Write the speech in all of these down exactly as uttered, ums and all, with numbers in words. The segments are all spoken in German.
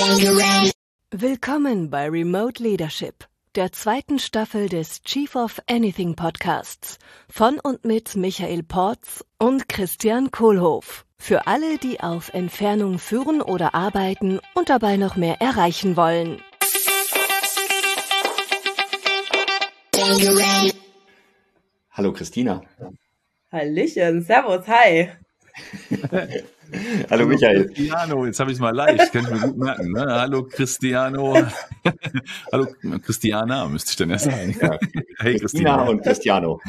Willkommen bei Remote Leadership, der zweiten Staffel des Chief of Anything Podcasts von und mit Michael Porz und Christian Kohlhoff. Für alle, die auf Entfernung führen oder arbeiten und dabei noch mehr erreichen wollen. Hallo Christina. Hallöchen, servus, hi. Hallo Michael. Cristiano, jetzt habe ich es mal leicht, kann ich mir gut merken. Ne? Hallo Cristiano. Hallo Christiana, müsste ich dann ja sagen. Ja. Hey Christina. Christina und Cristiano.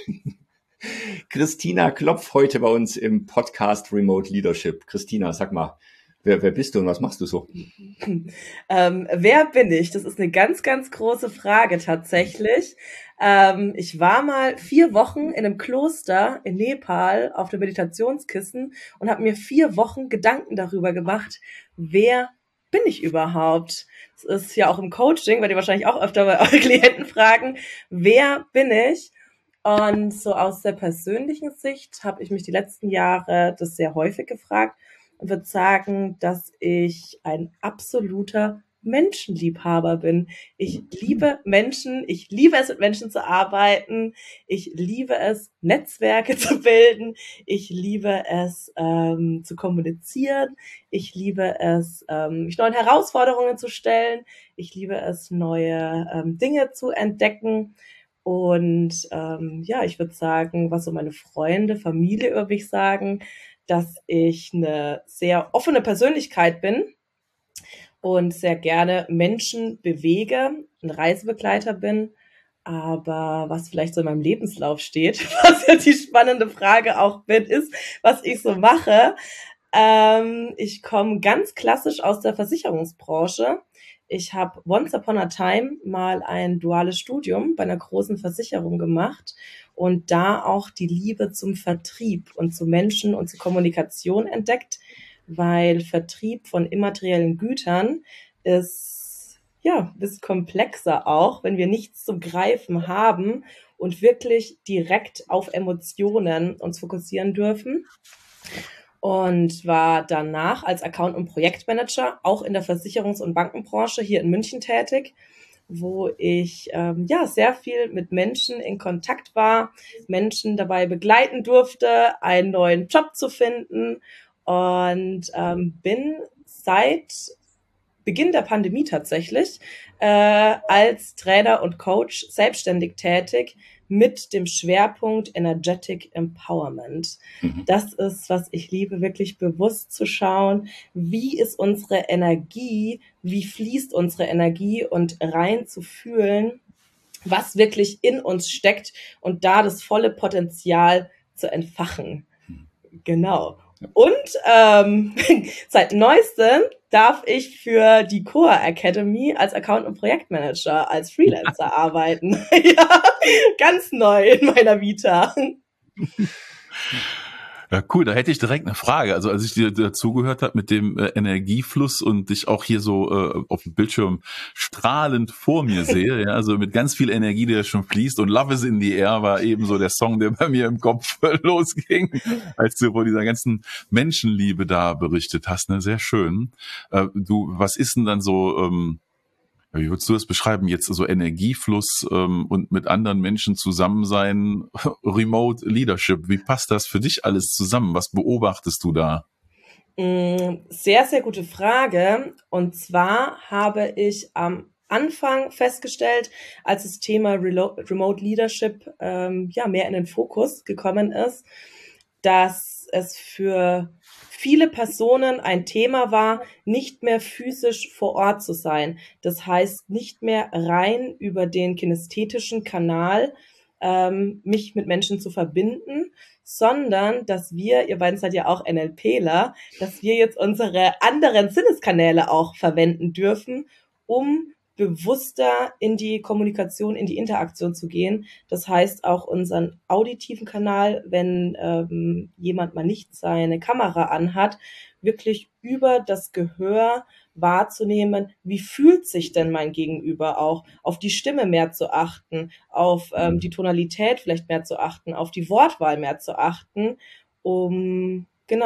Christina Klopf heute bei uns im Podcast Remote Leadership. Christina, sag mal, wer, wer bist du und was machst du so? Ähm, wer bin ich? Das ist eine ganz, ganz große Frage tatsächlich. Ähm, ich war mal vier Wochen in einem Kloster in Nepal auf dem Meditationskissen und habe mir vier Wochen Gedanken darüber gemacht, wer bin ich überhaupt? Das ist ja auch im Coaching, weil die wahrscheinlich auch öfter bei euren Klienten fragen, wer bin ich? Und so aus der persönlichen Sicht habe ich mich die letzten Jahre das sehr häufig gefragt und würde sagen, dass ich ein absoluter Menschenliebhaber bin. Ich liebe Menschen, ich liebe es, mit Menschen zu arbeiten, ich liebe es, Netzwerke zu bilden, ich liebe es, ähm, zu kommunizieren, ich liebe es, ähm, mich neuen Herausforderungen zu stellen, ich liebe es, neue ähm, Dinge zu entdecken. Und ähm, ja, ich würde sagen, was so meine Freunde, Familie über mich sagen, dass ich eine sehr offene Persönlichkeit bin und sehr gerne Menschen bewege, ein Reisebegleiter bin. Aber was vielleicht so in meinem Lebenslauf steht, was ja die spannende Frage auch bin, ist, was ich so mache. Ähm, ich komme ganz klassisch aus der Versicherungsbranche. Ich habe once upon a time mal ein duales Studium bei einer großen Versicherung gemacht und da auch die Liebe zum Vertrieb und zu Menschen und zur Kommunikation entdeckt, weil Vertrieb von immateriellen Gütern ist ja ein bisschen komplexer auch, wenn wir nichts zum Greifen haben und wirklich direkt auf Emotionen uns fokussieren dürfen. Und war danach als Account- und Projektmanager auch in der Versicherungs- und Bankenbranche hier in München tätig, wo ich ähm, ja sehr viel mit Menschen in Kontakt war, Menschen dabei begleiten durfte, einen neuen Job zu finden und ähm, bin seit Beginn der Pandemie tatsächlich äh, als Trainer und Coach selbstständig tätig mit dem Schwerpunkt Energetic Empowerment. Mhm. Das ist, was ich liebe, wirklich bewusst zu schauen, wie ist unsere Energie, wie fließt unsere Energie und rein zu fühlen, was wirklich in uns steckt und da das volle Potenzial zu entfachen. Genau. Und ähm, seit neuestem darf ich für die Coa Academy als Account- und Projektmanager, als Freelancer arbeiten. Ja, ganz neu in meiner Vita. Ja, cool, da hätte ich direkt eine Frage. Also als ich dir dazugehört habe mit dem äh, Energiefluss und dich auch hier so äh, auf dem Bildschirm strahlend vor mir sehe, ja, also mit ganz viel Energie, die da schon fließt, und Love is in the Air war eben so der Song, der bei mir im Kopf losging, als du von dieser ganzen Menschenliebe da berichtet hast. Ne? Sehr schön. Äh, du, was ist denn dann so... Ähm, Wie würdest du das beschreiben? Jetzt so Energiefluss ähm, und mit anderen Menschen zusammen sein, Remote Leadership. Wie passt das für dich alles zusammen? Was beobachtest du da? Sehr, sehr gute Frage. Und zwar habe ich am Anfang festgestellt, als das Thema Remote Leadership ähm, ja mehr in den Fokus gekommen ist, dass es für viele Personen ein Thema war, nicht mehr physisch vor Ort zu sein. Das heißt, nicht mehr rein über den kinästhetischen Kanal ähm, mich mit Menschen zu verbinden, sondern dass wir, ihr beiden seid ja auch NLPler, dass wir jetzt unsere anderen Sinneskanäle auch verwenden dürfen, um bewusster in die Kommunikation, in die Interaktion zu gehen. Das heißt auch unseren auditiven Kanal, wenn ähm, jemand mal nicht seine Kamera anhat, wirklich über das Gehör wahrzunehmen, wie fühlt sich denn mein Gegenüber auch, auf die Stimme mehr zu achten, auf ähm, die Tonalität vielleicht mehr zu achten, auf die Wortwahl mehr zu achten, um genau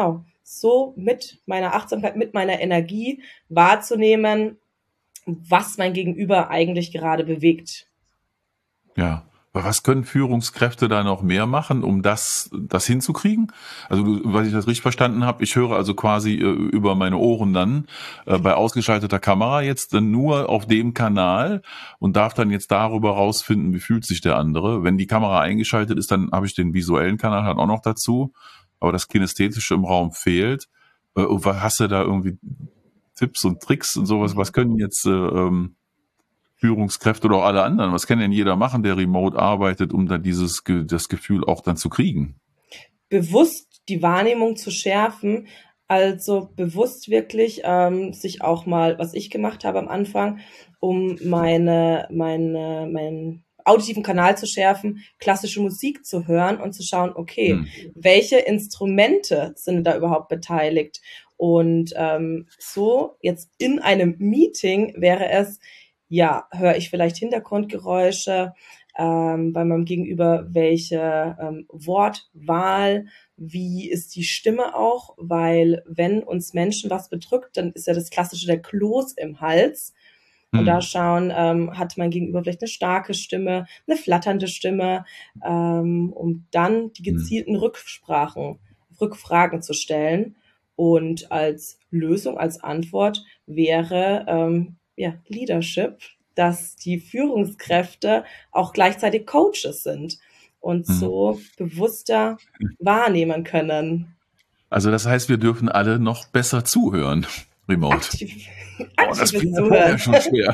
so mit meiner Achtsamkeit, mit meiner Energie wahrzunehmen, was mein Gegenüber eigentlich gerade bewegt. Ja. Aber was können Führungskräfte da noch mehr machen, um das, das hinzukriegen? Also, du, was ich das richtig verstanden habe, ich höre also quasi äh, über meine Ohren dann äh, bei ausgeschalteter Kamera jetzt dann nur auf dem Kanal und darf dann jetzt darüber rausfinden, wie fühlt sich der andere. Wenn die Kamera eingeschaltet ist, dann habe ich den visuellen Kanal halt auch noch dazu, aber das Kinästhetische im Raum fehlt. Äh, und was hast du da irgendwie Tipps und Tricks und sowas? Was können jetzt äh, ähm, Führungskräfte oder auch alle anderen, was kann denn jeder machen, der remote arbeitet, um dann dieses das Gefühl auch dann zu kriegen? Bewusst die Wahrnehmung zu schärfen, also bewusst wirklich ähm, sich auch mal, was ich gemacht habe am Anfang, um meine, meine, meinen auditiven Kanal zu schärfen, klassische Musik zu hören und zu schauen, okay, hm. welche Instrumente sind da überhaupt beteiligt? Und ähm, so jetzt in einem Meeting wäre es, ja, höre ich vielleicht Hintergrundgeräusche, ähm, bei meinem Gegenüber, welche ähm, Wortwahl, wie ist die Stimme auch, weil wenn uns Menschen was bedrückt, dann ist ja das Klassische der Kloß im Hals. Und mhm. da schauen, ähm, hat mein Gegenüber vielleicht eine starke Stimme, eine flatternde Stimme, ähm, um dann die gezielten mhm. Rücksprachen, Rückfragen zu stellen. Und als Lösung, als Antwort wäre ähm, ja, Leadership, dass die Führungskräfte auch gleichzeitig Coaches sind und so hm. bewusster wahrnehmen können. Also das heißt, wir dürfen alle noch besser zuhören, remote. Aktiv, oh, das klingt ja schon schwer.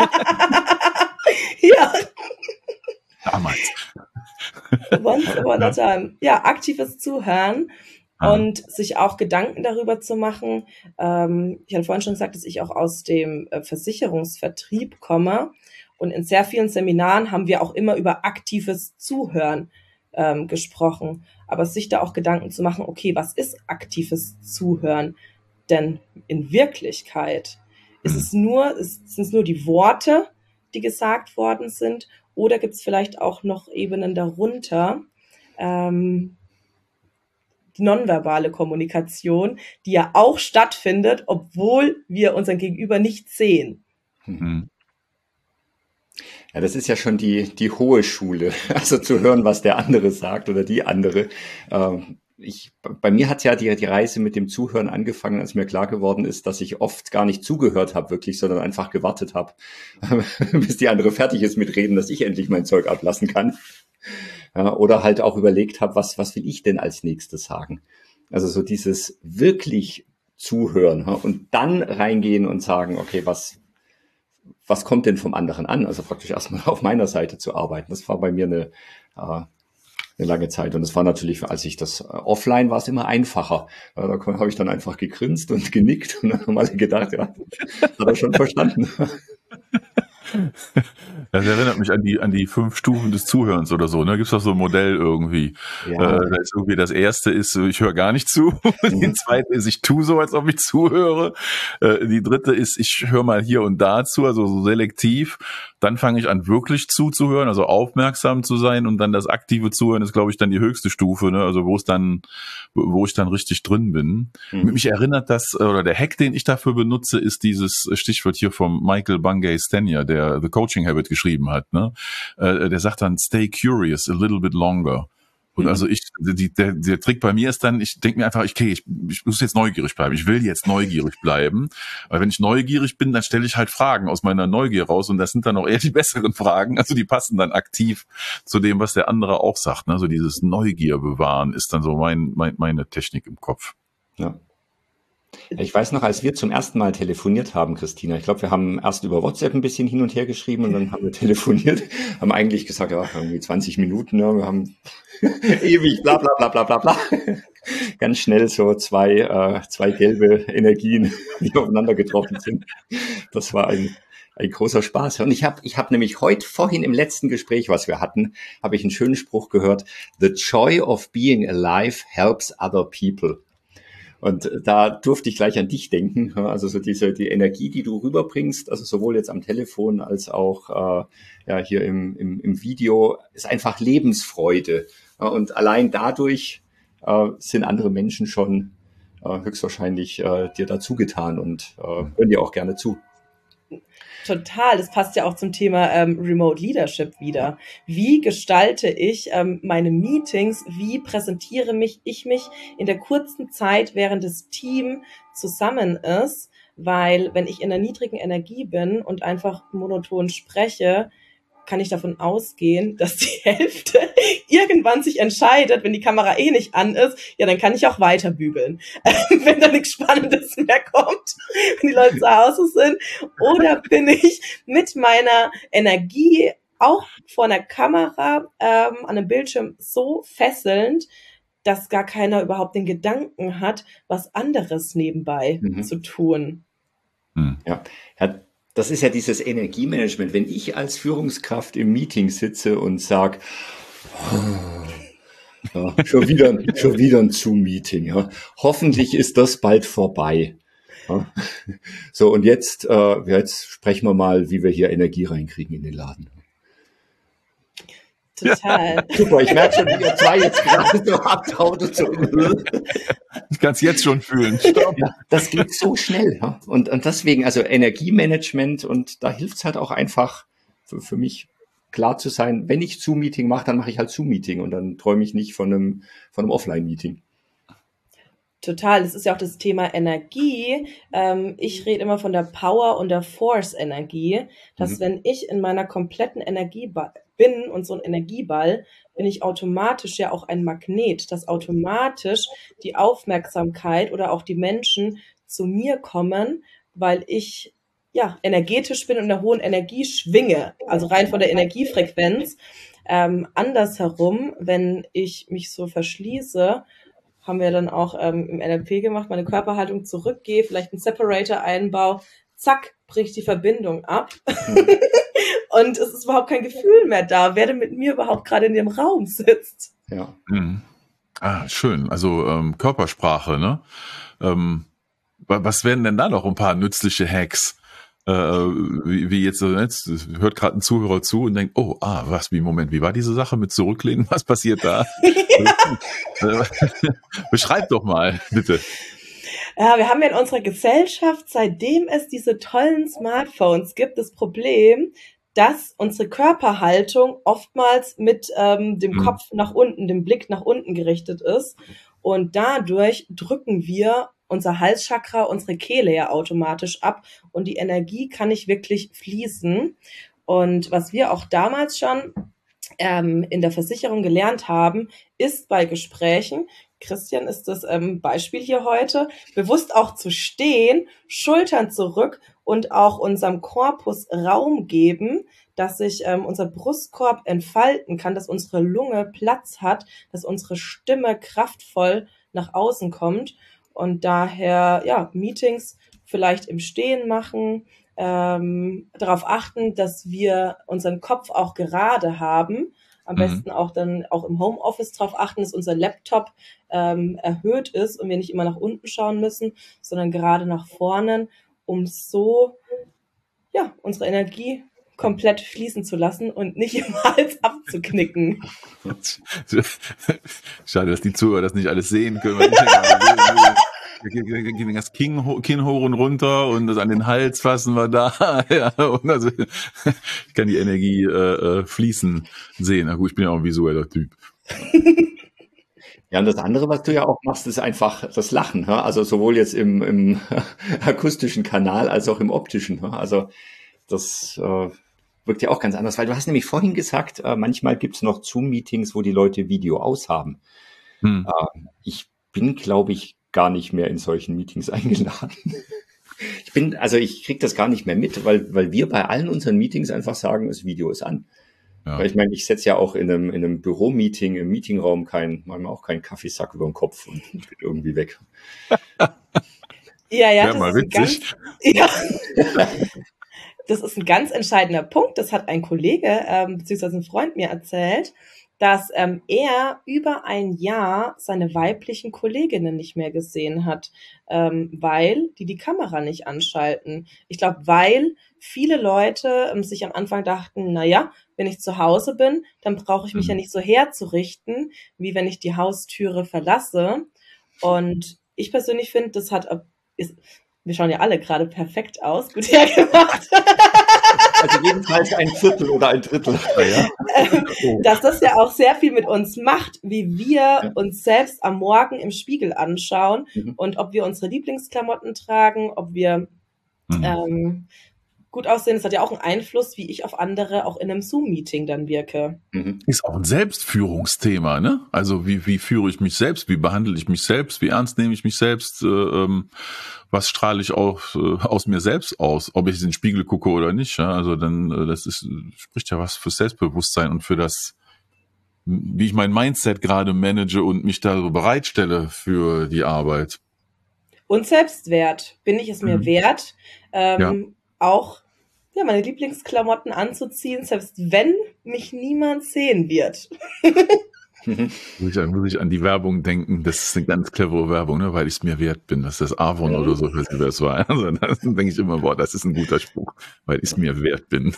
Ja. Damals. Once upon a time. Ja, aktives Zuhören. Und sich auch Gedanken darüber zu machen. Ähm, ich hatte vorhin schon gesagt, dass ich auch aus dem äh, Versicherungsvertrieb komme. Und in sehr vielen Seminaren haben wir auch immer über aktives Zuhören ähm, gesprochen. Aber sich da auch Gedanken zu machen, okay, was ist aktives Zuhören? Denn in Wirklichkeit ist es nur, ist, sind es nur die Worte, die gesagt worden sind? Oder gibt es vielleicht auch noch Ebenen darunter, ähm, die nonverbale Kommunikation, die ja auch stattfindet, obwohl wir unseren Gegenüber nicht sehen. Ja, das ist ja schon die, die hohe Schule, also zu hören, was der andere sagt oder die andere. Ich, bei mir hat ja die, die Reise mit dem Zuhören angefangen, als mir klar geworden ist, dass ich oft gar nicht zugehört habe, wirklich, sondern einfach gewartet habe, bis die andere fertig ist mit Reden, dass ich endlich mein Zeug ablassen kann. Ja, oder halt auch überlegt habe, was, was will ich denn als nächstes sagen? Also so dieses wirklich Zuhören, ja, und dann reingehen und sagen, okay, was, was kommt denn vom anderen an? Also praktisch erstmal auf meiner Seite zu arbeiten. Das war bei mir eine, äh, eine lange Zeit. Und es war natürlich, als ich das äh, offline war, es immer einfacher. Ja, da habe ich dann einfach gegrinst und genickt und dann haben alle gedacht, ja, hat er schon verstanden. Das erinnert mich an die an die fünf Stufen des Zuhörens oder so. Ne, gibt's doch so ein Modell irgendwie. Ja. Äh, da ist irgendwie das erste ist, ich höre gar nicht zu. Mhm. Die zweite ist, ich tue so, als ob ich zuhöre. Äh, die dritte ist, ich höre mal hier und da zu, also so selektiv. Dann fange ich an, wirklich zuzuhören, also aufmerksam zu sein. Und dann das aktive Zuhören ist, glaube ich, dann die höchste Stufe. Ne? Also wo es dann, wo ich dann richtig drin bin. Mhm. Mich erinnert das, oder der Hack, den ich dafür benutze, ist dieses Stichwort hier vom Michael Bungay Stanier, der The Coaching Habit geschrieben hat. Ne? Äh, der sagt dann, stay curious a little bit longer. Und also ich, die, der, der Trick bei mir ist dann, ich denke mir einfach, okay, ich, ich muss jetzt neugierig bleiben. Ich will jetzt neugierig bleiben. Weil wenn ich neugierig bin, dann stelle ich halt Fragen aus meiner Neugier raus. Und das sind dann auch eher die besseren Fragen. Also die passen dann aktiv zu dem, was der andere auch sagt. Also dieses Neugier bewahren ist dann so mein, mein, meine Technik im Kopf. Ja. Ich weiß noch, als wir zum ersten Mal telefoniert haben, Christina, ich glaube, wir haben erst über WhatsApp ein bisschen hin und her geschrieben und dann haben wir telefoniert, haben eigentlich gesagt, ja, irgendwie zwanzig Minuten, ja, wir haben ewig bla bla bla bla bla bla. Ganz schnell so zwei, äh, zwei gelbe Energien, die aufeinander getroffen sind. Das war ein, ein großer Spaß. Und ich habe ich hab nämlich heute vorhin im letzten Gespräch, was wir hatten, habe ich einen schönen Spruch gehört. The joy of being alive helps other people. Und da durfte ich gleich an dich denken, also so diese die Energie, die du rüberbringst, also sowohl jetzt am Telefon als auch äh, ja hier im, im, im Video, ist einfach Lebensfreude. Und allein dadurch äh, sind andere Menschen schon äh, höchstwahrscheinlich äh, dir dazu getan und äh, hören dir auch gerne zu. Total, das passt ja auch zum Thema ähm, Remote Leadership wieder. Wie gestalte ich ähm, meine Meetings? Wie präsentiere mich ich mich in der kurzen Zeit, während das Team zusammen ist? Weil wenn ich in einer niedrigen Energie bin und einfach monoton spreche, kann ich davon ausgehen, dass die Hälfte irgendwann sich entscheidet, wenn die Kamera eh nicht an ist, ja, dann kann ich auch weiter bügeln, wenn da nichts Spannendes mehr kommt, wenn die Leute zu Hause sind. Oder bin ich mit meiner Energie auch vor einer Kamera ähm, an einem Bildschirm so fesselnd, dass gar keiner überhaupt den Gedanken hat, was anderes nebenbei mhm. zu tun. Hm. Ja, ja. Das ist ja dieses Energiemanagement. Wenn ich als Führungskraft im Meeting sitze und sage, oh, ja, schon wieder, schon wieder ein Zoom-Meeting. Ja. Hoffentlich ist das bald vorbei. Ja. So, und jetzt, äh, jetzt sprechen wir mal, wie wir hier Energie reinkriegen in den Laden. Total. Ja, super, ich merke schon, wie ihr zwei jetzt gerade so abtaut und so. Ich kann es jetzt schon fühlen. Stopp. Ja, das geht so schnell. Ja? Und, und deswegen, also Energiemanagement, und da hilft es halt auch einfach für, für mich klar zu sein, wenn ich Zoom-Meeting mache, dann mache ich halt Zoom-Meeting und dann träume ich nicht von einem, von einem Offline-Meeting. Total, das ist ja auch das Thema Energie. Ähm, ich rede immer von der Power und der Force-Energie, dass mhm. wenn ich in meiner kompletten Energie bin und so ein Energieball, bin ich automatisch ja auch ein Magnet, dass automatisch die Aufmerksamkeit oder auch die Menschen zu mir kommen, weil ich ja energetisch bin und in einer hohen Energie schwinge, also rein von der Energiefrequenz. Ähm, andersherum, wenn ich mich so verschließe, haben wir dann auch ähm, im N L P gemacht, meine Körperhaltung zurückgehe, vielleicht einen Separator einbaue, zack, bricht die Verbindung ab. Mhm. Und es ist überhaupt kein Gefühl mehr da, wer denn mit mir überhaupt gerade in dem Raum sitzt. Ja. Mhm. Ah, schön. Also ähm, Körpersprache, ne? Ähm, was wären denn da noch ein paar nützliche Hacks? Äh, wie, wie jetzt, jetzt hört gerade ein Zuhörer zu und denkt, oh, ah, was, wie, Moment, wie war diese Sache mit Zurücklehnen? Was passiert da? Beschreib doch mal, bitte. Ja, wir haben ja in unserer Gesellschaft, seitdem es diese tollen Smartphones gibt, das Problem, dass unsere Körperhaltung oftmals mit ähm, dem mhm. Kopf nach unten, dem Blick nach unten gerichtet ist. Und dadurch drücken wir unser Halschakra, unsere Kehle ja automatisch ab und die Energie kann nicht wirklich fließen. Und was wir auch damals schon ähm, in der Versicherung gelernt haben, ist bei Gesprächen, Christian ist das ähm, Beispiel hier heute, bewusst auch zu stehen, Schultern zurück und auch unserem Korpus Raum geben, dass sich ähm, unser Brustkorb entfalten kann, dass unsere Lunge Platz hat, dass unsere Stimme kraftvoll nach außen kommt. Und daher, ja, Meetings vielleicht im Stehen machen, ähm, darauf achten, dass wir unseren Kopf auch gerade haben. Am mhm. besten auch dann auch im Homeoffice darauf achten, dass unser Laptop ähm, erhöht ist und wir nicht immer nach unten schauen müssen, sondern gerade nach vorne, um so, ja, unsere Energie komplett fließen zu lassen und nicht im Hals abzuknicken. Schade, dass die Zuhörer das nicht alles sehen können. Gehen das Kinn hoch und runter und das an den Hals fassen wir da. Ja, und also, ich kann die Energie äh, fließen sehen. Na gut, ich bin ja auch ein visueller Typ. Ja, und das andere, was du ja auch machst, ist einfach das Lachen. Also sowohl jetzt im, im akustischen Kanal als auch im optischen. Also das äh, wirkt ja auch ganz anders, weil du hast nämlich vorhin gesagt, äh, manchmal gibt es noch Zoom-Meetings, wo die Leute Video aushaben. Hm. Äh, ich bin, glaube ich, gar nicht mehr in solchen Meetings eingeladen. Ich bin, also ich kriege das gar nicht mehr mit, weil, weil wir bei allen unseren Meetings einfach sagen, das Video ist an. Ja. Weil ich meine, ich setze ja auch in einem, in einem Büromeeting, im Meetingraum kein, manchmal auch keinen Kaffeesack über den Kopf und bin irgendwie weg. Ja, ja, ja das mal ist witzig. Ein ganz, ja. Das ist ein ganz entscheidender Punkt. Das hat ein Kollege, ähm, beziehungsweise ein Freund mir erzählt, dass ähm, er über ein Jahr seine weiblichen Kolleginnen nicht mehr gesehen hat, ähm, weil die die Kamera nicht anschalten. Ich glaube, weil viele Leute ähm, sich am Anfang dachten, na ja, wenn ich zu Hause bin, dann brauche ich mich mhm. ja nicht so herzurichten, wie wenn ich die Haustüre verlasse. Und ich persönlich finde, das hat, ist, wir schauen ja alle gerade perfekt aus, gut hergemacht. Also jedenfalls ein Viertel oder ein Drittel. Ja. Oh. Dass das ja auch sehr viel mit uns macht, wie wir ja. uns selbst am Morgen im Spiegel anschauen mhm. und ob wir unsere Lieblingsklamotten tragen, ob wir mhm. ähm, gut aussehen. Das hat ja auch einen Einfluss, wie ich auf andere auch in einem Zoom-Meeting dann wirke. Ist auch ein Selbstführungsthema, ne? Also wie, wie führe ich mich selbst? Wie behandle ich mich selbst? Wie ernst nehme ich mich selbst? Äh, ähm, was strahle ich auch äh, aus mir selbst aus? Ob ich in den Spiegel gucke oder nicht? Ja? Also dann, äh, das ist, spricht ja was für Selbstbewusstsein und für das, wie ich mein Mindset gerade manage und mich da so bereitstelle für die Arbeit. Und Selbstwert. Bin ich es mir mhm. wert, ähm, ja. auch ja, meine Lieblingsklamotten anzuziehen, selbst wenn mich niemand sehen wird. muss, ich, muss ich an die Werbung denken, das ist eine ganz clevere Werbung, ne? Weil ich es mir wert bin, dass das Avon mhm. oder so, ich weiß nicht, wer es war. Also dann denke ich immer, boah, das ist ein guter Spruch, weil ich es mir wert bin.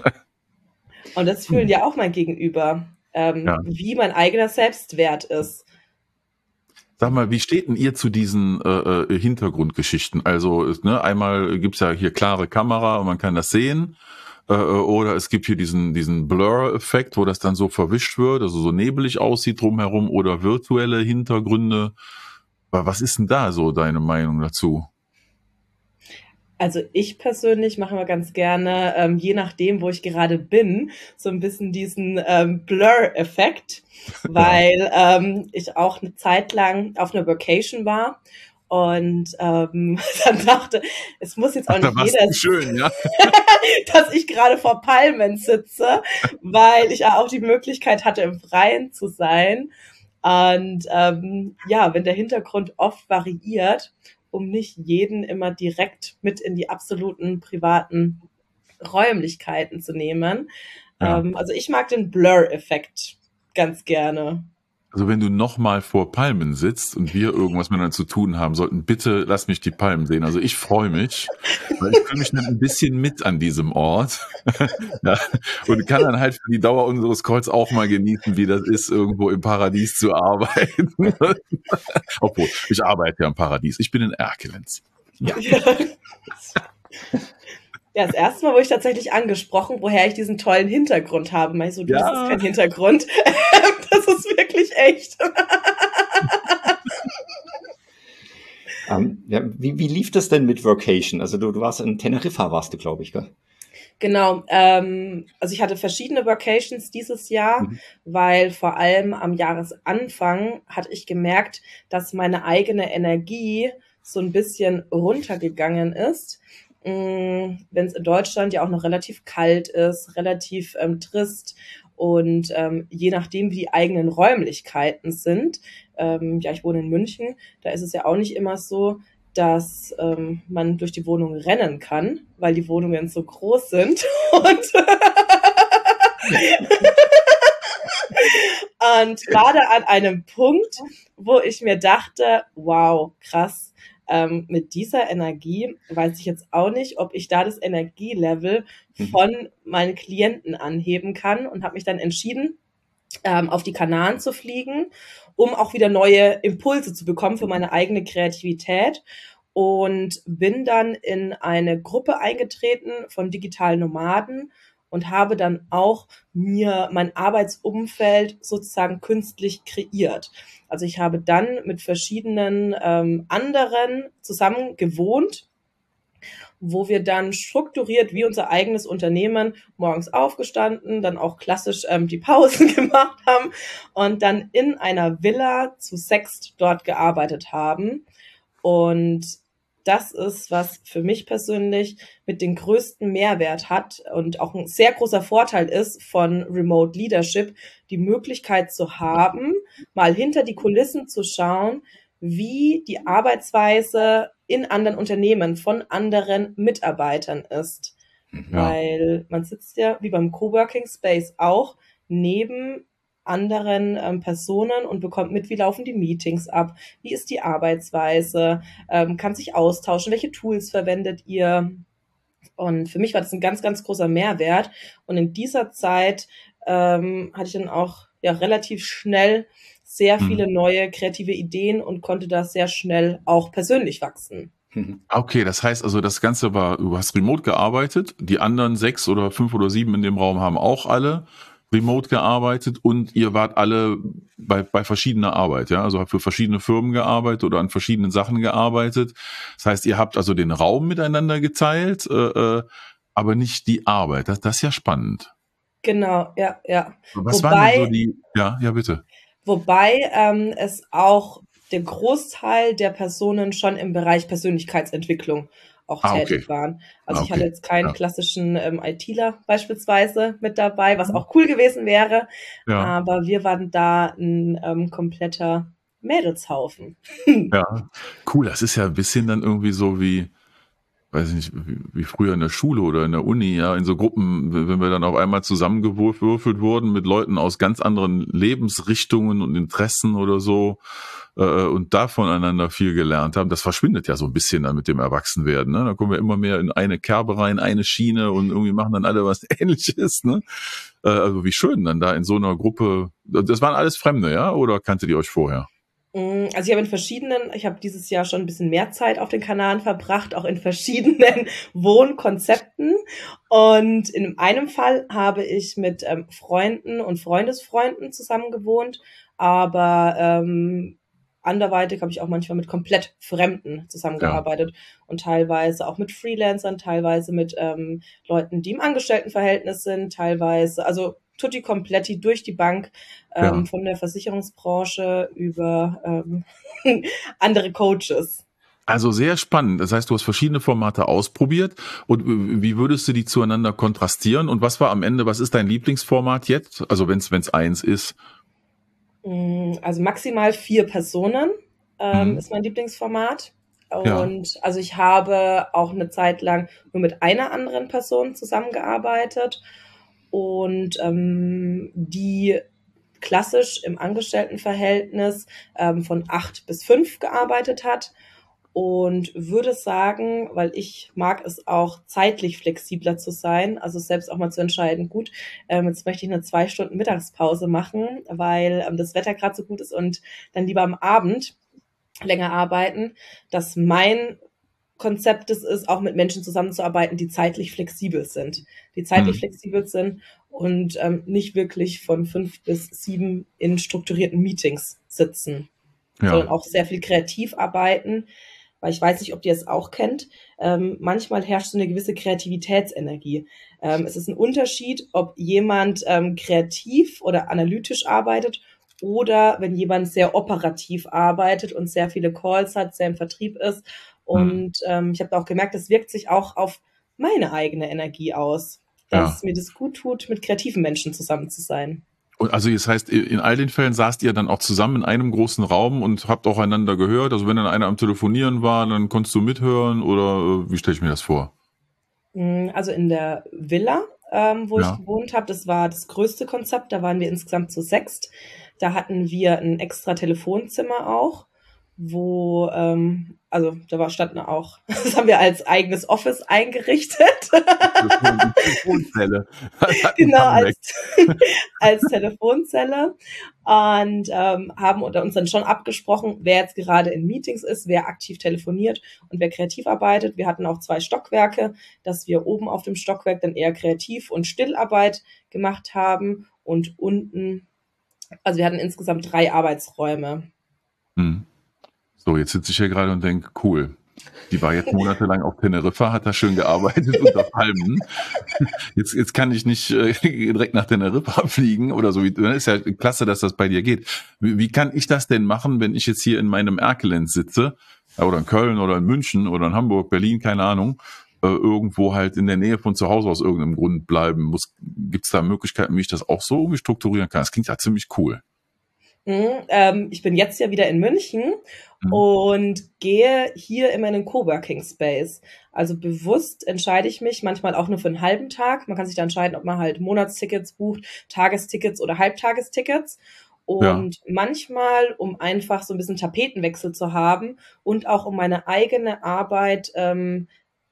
Und das fühlen ja auch mein Gegenüber, ähm, ja. wie mein eigener Selbstwert ist. Sag mal, wie steht denn ihr zu diesen äh, Hintergrundgeschichten? Also ne, einmal gibt's ja hier klare Kamera und man kann das sehen. Äh, oder es gibt hier diesen diesen Blur-Effekt, wo das dann so verwischt wird, also so nebelig aussieht drumherum oder virtuelle Hintergründe. Aber was ist denn da so deine Meinung dazu? Also ich persönlich mache immer ganz gerne, ähm, je nachdem, wo ich gerade bin, so ein bisschen diesen ähm, Blur-Effekt, weil ähm, ich auch eine Zeit lang auf einer Vacation war und ähm, dann dachte, es muss jetzt auch nicht jeder schön, ja? dass ich gerade vor Palmen sitze, weil ich auch die Möglichkeit hatte, im Freien zu sein. Und ähm, ja, wenn der Hintergrund oft variiert, um nicht jeden immer direkt mit in die absoluten privaten Räumlichkeiten zu nehmen. Ja. Ähm, also ich mag den Blur-Effekt ganz gerne. Also wenn du nochmal vor Palmen sitzt und wir irgendwas miteinander zu tun haben sollten, bitte lass mich die Palmen sehen. Also ich freue mich, weil ich fühle mich dann ein bisschen mit an diesem Ort ja, und kann dann halt für die Dauer unseres Calls auch mal genießen, wie das ist, irgendwo im Paradies zu arbeiten. Obwohl, ich arbeite ja im Paradies. Ich bin in Erkelenz. Ja. Ja, das erste Mal wurde ich tatsächlich angesprochen, woher ich diesen tollen Hintergrund habe. Meinst du, du, ja. das ist kein Hintergrund. Das ist wirklich echt. um, ja, wie, wie lief das denn mit Workation? Also du, du warst in Teneriffa, warst du, glaube ich, gell? Genau. Ähm, also ich hatte verschiedene Workations dieses Jahr, mhm. weil vor allem am Jahresanfang hatte ich gemerkt, dass meine eigene Energie so ein bisschen runtergegangen ist. Wenn es in Deutschland ja auch noch relativ kalt ist, relativ ähm, trist und ähm, je nachdem, wie die eigenen Räumlichkeiten sind, ähm, ja, ich wohne in München, da ist es ja auch nicht immer so, dass ähm, man durch die Wohnung rennen kann, weil die Wohnungen so groß sind und und war da an einem Punkt, wo ich mir dachte, wow, krass, Ähm, mit dieser Energie weiß ich jetzt auch nicht, ob ich da das Energielevel von meinen Klienten anheben kann und habe mich dann entschieden, ähm, auf die Kanaren zu fliegen, um auch wieder neue Impulse zu bekommen für meine eigene Kreativität und bin dann in eine Gruppe eingetreten von digitalen Nomaden und habe dann auch mir mein Arbeitsumfeld sozusagen künstlich kreiert. Also ich habe dann mit verschiedenen ähm, anderen zusammen gewohnt, wo wir dann strukturiert wie unser eigenes Unternehmen morgens aufgestanden, dann auch klassisch ähm, die Pausen gemacht haben und dann in einer Villa zu sechst dort gearbeitet haben. Und das ist, was für mich persönlich mit den größten Mehrwert hat und auch ein sehr großer Vorteil ist von Remote Leadership, die Möglichkeit zu haben, mal hinter die Kulissen zu schauen, wie die Arbeitsweise in anderen Unternehmen von anderen Mitarbeitern ist. Ja. Weil man sitzt ja, wie beim Coworking Space auch, neben anderen ähm, Personen und bekommt mit, wie laufen die Meetings ab, wie ist die Arbeitsweise, ähm, kann sich austauschen, welche Tools verwendet ihr. Und für mich war das ein ganz, ganz großer Mehrwert. Und in dieser Zeit ähm, hatte ich dann auch ja relativ schnell sehr Mhm. viele neue kreative Ideen und konnte da sehr schnell auch persönlich wachsen. Okay, das heißt also, das Ganze war, du hast remote gearbeitet, die anderen sechs oder fünf oder sieben in dem Raum haben auch alle remote gearbeitet und ihr wart alle bei, bei verschiedener Arbeit, ja, also habt für verschiedene Firmen gearbeitet oder an verschiedenen Sachen gearbeitet. Das heißt, ihr habt also den Raum miteinander geteilt, äh, äh, aber nicht die Arbeit. Das, das ist ja spannend. Genau, ja, ja. Was waren denn so Wobei, die, ja, ja, bitte. wobei ähm, es auch der Großteil der Personen schon im Bereich Persönlichkeitsentwicklung auch Ah, okay. tätig waren. Also Ah, ich hatte okay. jetzt keinen Ja. klassischen ähm, ITler beispielsweise mit dabei, was auch cool gewesen wäre, Ja. aber wir waren da ein ähm, kompletter Mädelshaufen. Ja, cool. Das ist ja ein bisschen dann irgendwie so wie, weiß ich nicht, wie, wie früher in der Schule oder in der Uni, ja, in so Gruppen, wenn wir dann auf einmal zusammengewürfelt wurden mit Leuten aus ganz anderen Lebensrichtungen und Interessen oder so äh, und da voneinander viel gelernt haben. Das verschwindet ja so ein bisschen dann mit dem Erwachsenwerden. Ne? Da kommen wir immer mehr in eine Kerbe rein, eine Schiene und irgendwie machen dann alle was Ähnliches. Ne? Äh, also wie schön dann da in so einer Gruppe. Das waren alles Fremde, ja? Oder kanntet ihr euch vorher? Mm, Also ich habe in verschiedenen, ich habe dieses Jahr schon ein bisschen mehr Zeit auf den Kanaren verbracht, auch in verschiedenen Wohnkonzepten. Und in einem Fall habe ich mit ähm, Freunden und Freundesfreunden zusammen gewohnt, aber ähm, anderweitig habe ich auch manchmal mit komplett Fremden Ja, zusammengearbeitet und teilweise auch mit Freelancern, teilweise mit ähm, Leuten, die im Angestelltenverhältnis sind, teilweise, also tutti kompletti durch die Bank, ähm, ja. von der Versicherungsbranche über ähm, andere Coaches. Also sehr spannend. Das heißt, du hast verschiedene Formate ausprobiert und wie würdest du die zueinander kontrastieren? Und was war am Ende, was ist dein Lieblingsformat jetzt? Also wenn es wenn es eins ist. Mm, Also maximal vier Personen ähm, Mhm. ist mein Lieblingsformat. Ja, Und also ich habe auch eine Zeit lang nur mit einer anderen Person zusammengearbeitet und ähm, die klassisch im Angestelltenverhältnis ähm, von acht bis fünf gearbeitet hat und würde sagen, weil ich mag es auch zeitlich flexibler zu sein, also selbst auch mal zu entscheiden, gut, ähm, jetzt möchte ich eine zwei Stunden Mittagspause machen, weil ähm, das Wetter gerade so gut ist und dann lieber am Abend länger arbeiten, dass mein Konzept es ist, auch mit Menschen zusammenzuarbeiten, die zeitlich flexibel sind, die zeitlich mhm. flexibel sind und ähm, nicht wirklich von fünf bis sieben in strukturierten Meetings sitzen, sondern Ja, auch sehr viel kreativ arbeiten, weil ich weiß nicht, ob ihr es auch kennt. Ähm, manchmal herrscht so eine gewisse Kreativitätsenergie. Ähm, es ist ein Unterschied, ob jemand ähm, kreativ oder analytisch arbeitet oder wenn jemand sehr operativ arbeitet und sehr viele Calls hat, sehr im Vertrieb ist. mhm. Und ähm, ich habe auch gemerkt, das wirkt sich auch auf meine eigene Energie aus, Ja. dass mir das gut tut, mit kreativen Menschen zusammen zu sein. Und also das heißt, in all den Fällen saßt ihr dann auch zusammen in einem großen Raum und habt auch einander gehört. Also wenn dann einer am Telefonieren war, dann konntest du mithören oder äh, wie stelle ich mir das vor? Mm, Also in der Villa, ähm, wo ich Ja, gewohnt habe, das war das größte Konzept. Da waren wir insgesamt zu sechst. Da hatten wir ein extra Telefonzimmer auch, wo, ähm, also da war, standen auch, das haben wir als eigenes Office eingerichtet. Telefon, die Telefonzelle. Das hat ein Genau, Comeback. als, als Telefonzelle und ähm, haben unter uns dann schon abgesprochen, wer jetzt gerade in Meetings ist, wer aktiv telefoniert und wer kreativ arbeitet. Wir hatten auch zwei Stockwerke, dass wir oben auf dem Stockwerk dann eher kreativ und Stillarbeit gemacht haben und unten, also wir hatten insgesamt drei Arbeitsräume. Hm. So, jetzt sitze ich hier gerade und denke, cool. Die war jetzt monatelang auf Teneriffa, hat da schön gearbeitet unter Palmen. Jetzt, jetzt kann ich nicht äh, direkt nach Teneriffa fliegen oder so. Das ist ja klasse, dass das bei dir geht. Wie, wie kann ich das denn machen, wenn ich jetzt hier in meinem Erkelenz sitze ja, oder in Köln oder in München oder in Hamburg, Berlin, keine Ahnung, äh, irgendwo halt in der Nähe von zu Hause aus irgendeinem Grund bleiben muss? Gibt es da Möglichkeiten, wie ich das auch so irgendwie strukturieren kann? Das klingt ja ziemlich cool. Mhm, ähm, ich bin jetzt ja wieder in München Mhm. und gehe hier immer in den Coworking Space. Also bewusst entscheide ich mich, manchmal auch nur für einen halben Tag. Man kann sich da entscheiden, ob man halt Monatstickets bucht, Tagestickets oder Halbtagestickets. Ja, Und manchmal, um einfach so ein bisschen Tapetenwechsel zu haben und auch um meine eigene Arbeit ähm,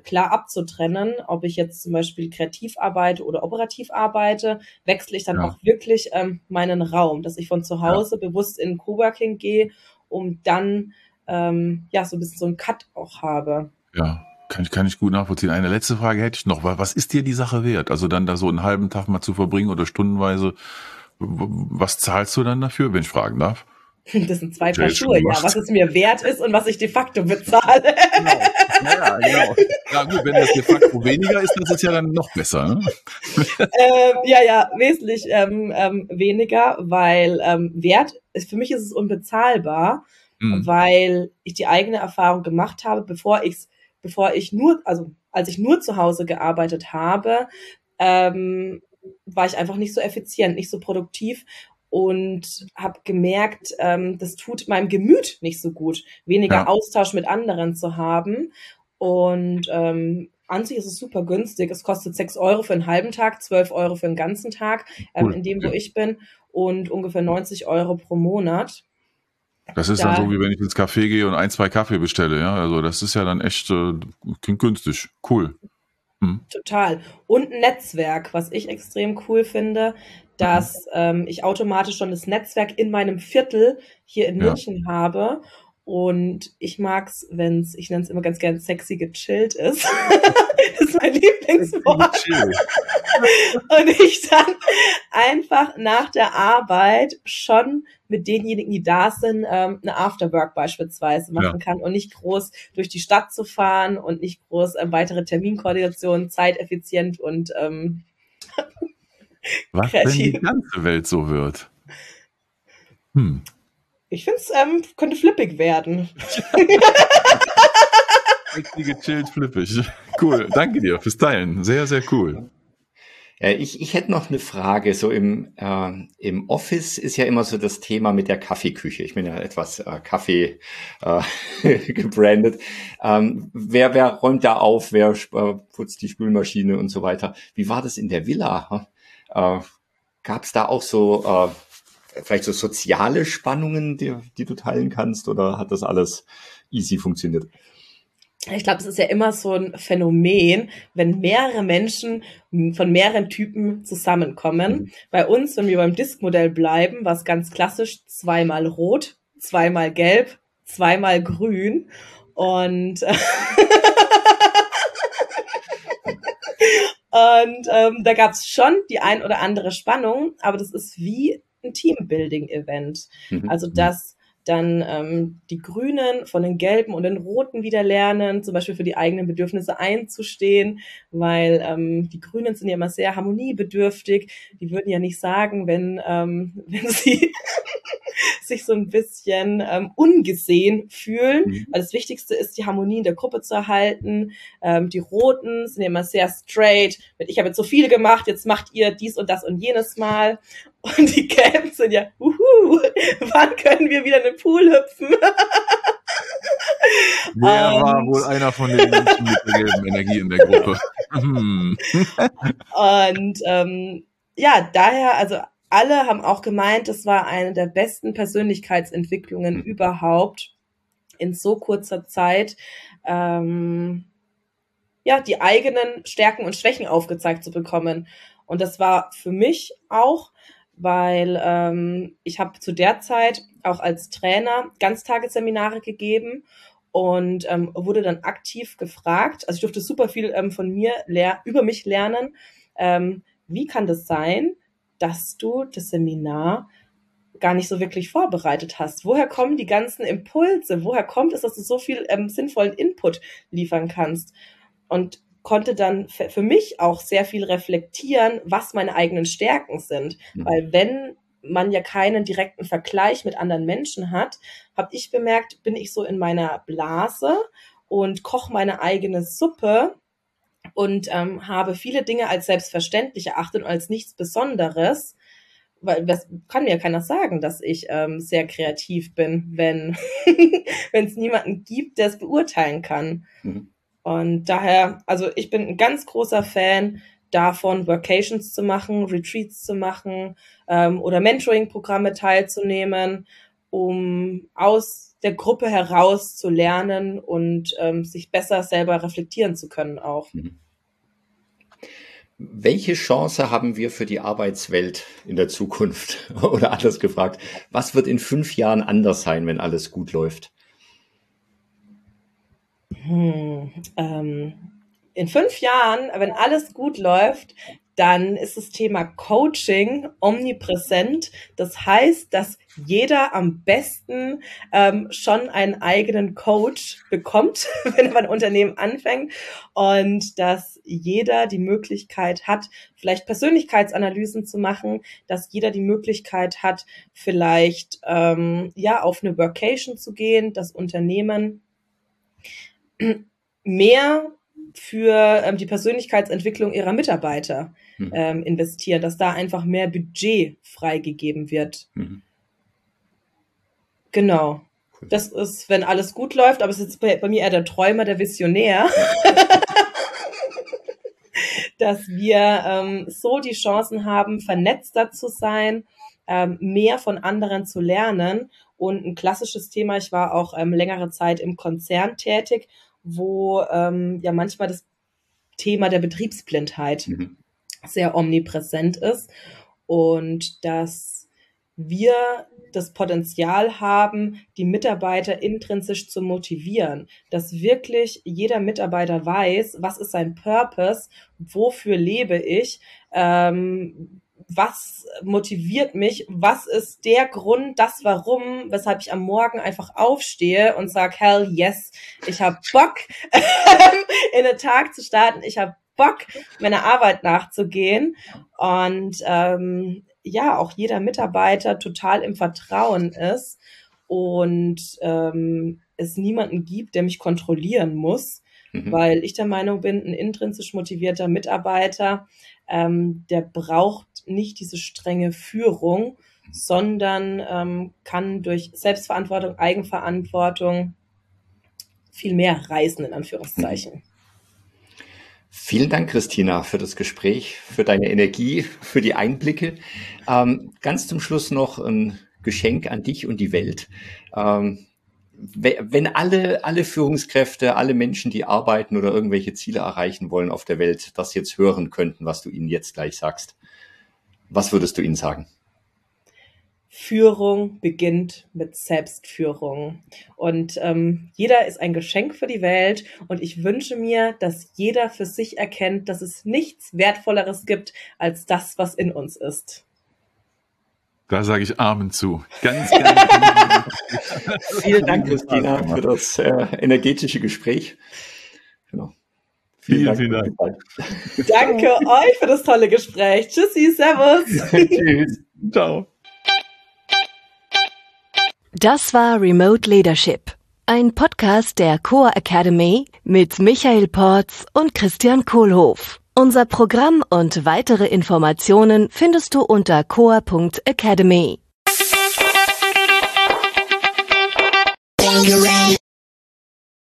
klar abzutrennen, ob ich jetzt zum Beispiel kreativ arbeite oder operativ arbeite, wechsle ich dann Ja. auch wirklich ähm, meinen Raum, dass ich von zu Hause ja. bewusst in Coworking gehe, um dann ähm, ja so ein bisschen so einen Cut auch habe. Ja, kann ich, kann ich gut nachvollziehen. Eine letzte Frage hätte ich noch. Was ist dir die Sache wert? Also dann da so einen halben Tag mal zu verbringen oder stundenweise, was zahlst du dann dafür, wenn ich fragen darf? Das sind zwei Paar Schuhe, ja, was es mir wert ist und was ich de facto bezahle. Genau. Ja, genau. Ja gut, wenn das de facto weniger ist, das ist ja dann noch besser. Ne? ähm, ja, ja, wesentlich ähm, ähm, weniger, weil ähm, Wert, ist, für mich ist es unbezahlbar, mhm. weil ich die eigene Erfahrung gemacht habe, bevor ich's, bevor ich nur, also als ich nur zu Hause gearbeitet habe, ähm, war ich einfach nicht so effizient, nicht so produktiv. Und habe gemerkt, ähm, das tut meinem Gemüt nicht so gut, weniger ja. Austausch mit anderen zu haben. Und ähm, an sich ist es super günstig. Es kostet sechs Euro für einen halben Tag, zwölf Euro für einen ganzen Tag, ähm, cool. in dem, wo ich bin, und ungefähr neunzig Euro pro Monat. Das ist da, dann so, wie wenn ich ins Café gehe und ein, zwei Kaffee bestelle. Ja, also das ist ja dann echt äh, klingt günstig. Cool. Hm. Total. Und ein Netzwerk, was ich extrem cool finde, dass ähm, ich automatisch schon das Netzwerk in meinem Viertel hier in München ja. habe. Und ich mag's, wenn's, ich nenne es immer ganz gern sexy gechillt ist. Das ist mein Lieblingswort. Und ich dann einfach nach der Arbeit schon mit denjenigen, die da sind, ähm, eine Afterwork beispielsweise machen ja. kann und nicht groß durch die Stadt zu fahren und nicht groß ähm, weitere Terminkoordinationen, zeiteffizient und ähm, was, kreativ. Wenn die ganze Welt so wird? Hm. Ich finde es ähm, könnte flippig werden. Richtig gechillt, flippig. Cool, danke dir fürs Teilen. Sehr, sehr cool. Ja, ich, ich hätte noch eine Frage. So im, äh, im Office ist ja immer so das Thema mit der Kaffeeküche. Ich bin ja etwas äh, Kaffee äh, gebrandet. Ähm, wer, wer räumt da auf? Wer äh, putzt die Spülmaschine und so weiter? Wie war das in der Villa? Äh, Gab es da auch so äh, vielleicht so soziale Spannungen, die, die du teilen kannst? Oder hat das alles easy funktioniert? Ich glaube, es ist ja immer so ein Phänomen, wenn mehrere Menschen von mehreren Typen zusammenkommen. Mhm. Bei uns, wenn wir beim Disk-Modell bleiben, war es ganz klassisch zweimal rot, zweimal gelb, zweimal grün und und ähm, da gab es schon die ein oder andere Spannung, aber das ist wie ein Teambuilding-Event. Mhm. Also das dann ähm, die Grünen von den Gelben und den Roten wieder lernen, zum Beispiel für die eigenen Bedürfnisse einzustehen, weil ähm, die Grünen sind ja immer sehr harmoniebedürftig. Die würden ja nicht sagen, wenn ähm, wenn sie sich so ein bisschen ähm, ungesehen fühlen. Mhm. Weil das Wichtigste ist, die Harmonie in der Gruppe zu erhalten. Ähm, die Roten sind ja immer sehr straight. Mit, ich habe jetzt so viel gemacht, jetzt macht ihr dies und das und jenes Mal. Und die Gelben sind ja, uhu, wann können wir wieder in den Pool hüpfen? Wer und, war wohl einer von den Menschen mit der gelben Energie in der Gruppe? Und ähm, ja, daher, also alle haben auch gemeint, das war eine der besten Persönlichkeitsentwicklungen mhm. überhaupt in so kurzer Zeit, ähm, ja, die eigenen Stärken und Schwächen aufgezeigt zu bekommen. Und das war für mich auch, weil ähm, ich habe zu der Zeit auch als Trainer Ganztagesseminare gegeben und ähm, wurde dann aktiv gefragt, also ich durfte super viel ähm, von mir lehr- über mich lernen, ähm, wie kann das sein, dass du das Seminar gar nicht so wirklich vorbereitet hast? Woher kommen die ganzen Impulse? Woher kommt es, dass du so viel ähm, sinnvollen Input liefern kannst? Und konnte dann f- für mich auch sehr viel reflektieren, was meine eigenen Stärken sind. Mhm. Weil wenn man ja keinen direkten Vergleich mit anderen Menschen hat, habe ich bemerkt, bin ich so in meiner Blase und koche meine eigene Suppe und ähm, habe viele Dinge als selbstverständlich erachtet und als nichts Besonderes, weil das kann mir keiner sagen, dass ich ähm, sehr kreativ bin, wenn wenn es niemanden gibt, der es beurteilen kann. Mhm. Und daher, also ich bin ein ganz großer Fan davon, Workations zu machen, Retreats zu machen ähm, oder Mentoring-Programme teilzunehmen, um aus der Gruppe heraus zu lernen und ähm, sich besser selber reflektieren zu können auch. Mhm. Welche Chance haben wir für die Arbeitswelt in der Zukunft? Oder anders gefragt, was wird in fünf Jahren anders sein, wenn alles gut läuft? Hm, ähm, in fünf Jahren, wenn alles gut läuft, dann ist das Thema Coaching omnipräsent. Das heißt, dass jeder am besten ähm, schon einen eigenen Coach bekommt, wenn er ein Unternehmen anfängt, und dass jeder die Möglichkeit hat, vielleicht Persönlichkeitsanalysen zu machen, dass jeder die Möglichkeit hat, vielleicht ähm, ja auf eine Workation zu gehen, das Unternehmen mehr für ähm, die Persönlichkeitsentwicklung ihrer Mitarbeiter mhm. ähm, investieren, dass da einfach mehr Budget freigegeben wird. Mhm. Genau. Cool. Das ist, wenn alles gut läuft, aber es ist bei, bei mir eher der Träumer, der Visionär, dass wir ähm, so die Chancen haben, vernetzter zu sein, ähm, mehr von anderen zu lernen. Und ein klassisches Thema, ich war auch ähm, längere Zeit im Konzern tätig, wo ähm, ja manchmal das Thema der Betriebsblindheit mhm. sehr omnipräsent ist und dass wir das Potenzial haben, die Mitarbeiter intrinsisch zu motivieren, dass wirklich jeder Mitarbeiter weiß, was ist sein Purpose, wofür lebe ich, ähm, was motiviert mich, was ist der Grund, das Warum, weshalb ich am Morgen einfach aufstehe und sage, hell yes, ich habe Bock, in den Tag zu starten, ich habe Bock, meiner Arbeit nachzugehen und ähm, ja, auch jeder Mitarbeiter total im Vertrauen ist und ähm, es niemanden gibt, der mich kontrollieren muss, mhm. weil ich der Meinung bin, ein intrinsisch motivierter Mitarbeiter, ähm, der braucht nicht diese strenge Führung, sondern ähm, kann durch Selbstverantwortung, Eigenverantwortung viel mehr reisen, in Anführungszeichen. Vielen Dank, Christina, für das Gespräch, für deine Energie, für die Einblicke. Ähm, ganz zum Schluss noch ein Geschenk an dich und die Welt. Ähm, wenn alle, alle Führungskräfte, alle Menschen, die arbeiten oder irgendwelche Ziele erreichen wollen auf der Welt, das jetzt hören könnten, was du ihnen jetzt gleich sagst, was würdest du ihnen sagen? Führung beginnt mit Selbstführung. Und ähm, jeder ist ein Geschenk für die Welt. Und ich wünsche mir, dass jeder für sich erkennt, dass es nichts Wertvolleres gibt als das, was in uns ist. Da sage ich Amen zu. Ganz, ganz Vielen Dank, Christina, für das äh, energetische Gespräch. Genau. Vielen, vielen Dank. Dank. Danke euch für das tolle Gespräch. Tschüssi, servus. Tschüss. Ciao. Das war Remote Leadership, ein Podcast der Core Academy mit Michael Porz und Christian Kohlhoff. Unser Programm und weitere Informationen findest du unter core punkt academy.